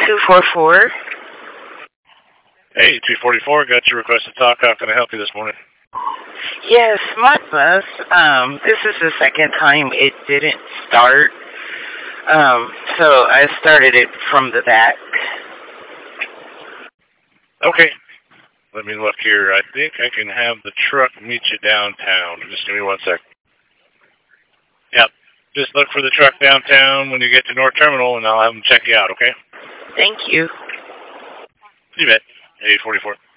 244. Hey, 244, got your request to talk. How can I help you this morning? Yes, my bus, this is the second time it didn't start. So I started it from the back. Okay. Let me look here. I think I can have the truck meet you downtown. Just give me 1 sec. Yep. Just look for the truck downtown when you get to North Terminal, and I'll have them check you out, okay? Thank you. You bet. 844.